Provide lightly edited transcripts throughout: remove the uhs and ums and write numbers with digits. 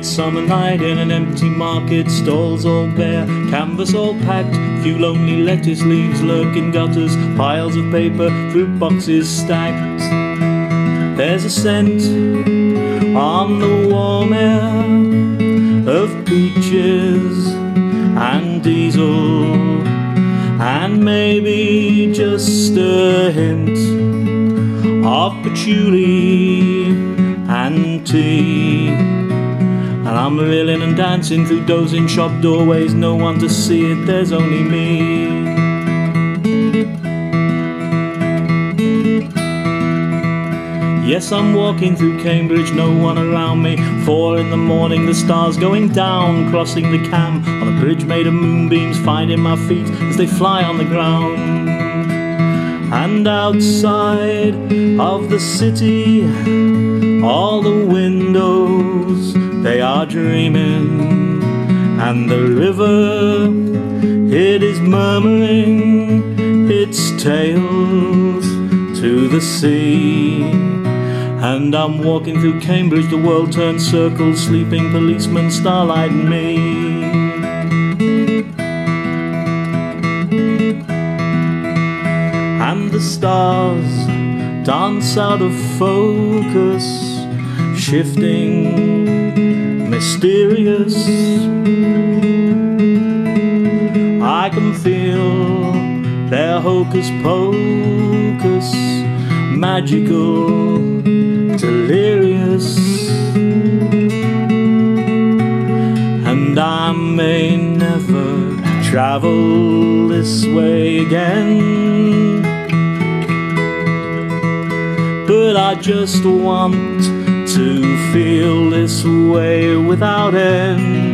midsummer night in an empty market, stalls all bare, canvas all packed, few lonely lettuce leaves lurk in gutters, piles of paper, fruit boxes stacked. There's a scent on the warm air of peaches and diesel, and maybe just a hint of patchouli and tea. And I'm reeling and dancing through dozing shop doorways, no one to see it, there's only me. Yes, I'm walking through Cambridge, no one around me. 4 in the morning, the stars going down, crossing the Cam on a bridge made of moonbeams, finding my feet as they fly on the ground. And outside of the city, all the windows, they are dreaming, and the river, it is murmuring its tales to the sea. And I'm walking through Cambridge, the world turns circles, sleeping policemen, starlight and me. And the stars dance out of focus, shifting, mysterious. I can feel their hocus pocus, magical, delirious. And I may never travel this way again, but I just want to feel this way without end.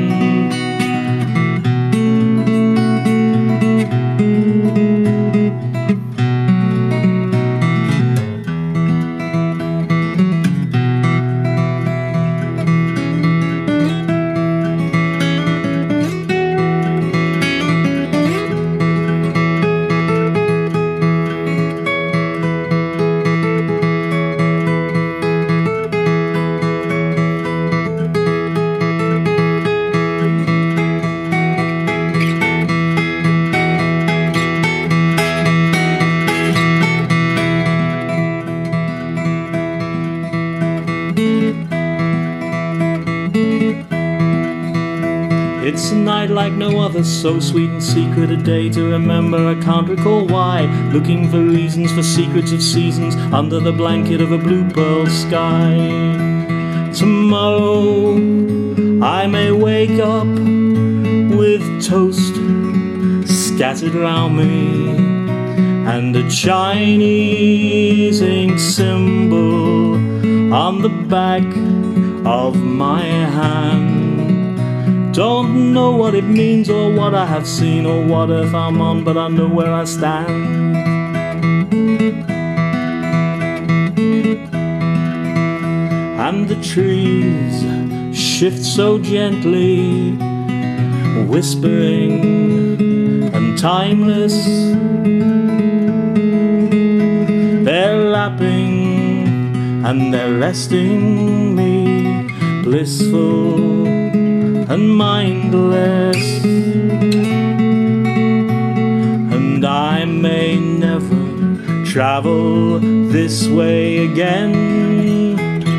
It's a night like no other, so sweet and secret, a day to remember, I can't recall why. Looking for reasons, for secrets of seasons, under the blanket of a blue pearl sky. Tomorrow I may wake up with toast scattered round me, and a Chinese ink symbol on the back of my hand. Don't know what it means or what I have seen or what earth I'm on, but I know where I stand. And the trees shift so gently, whispering and timeless. They're lapping and they're resting me, blissful and mindless. And I may never travel this way again,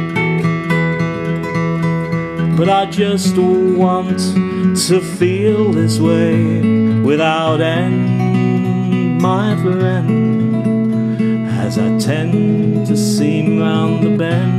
but I just want to feel this way without end, my friend, as I tend to seem round the bend.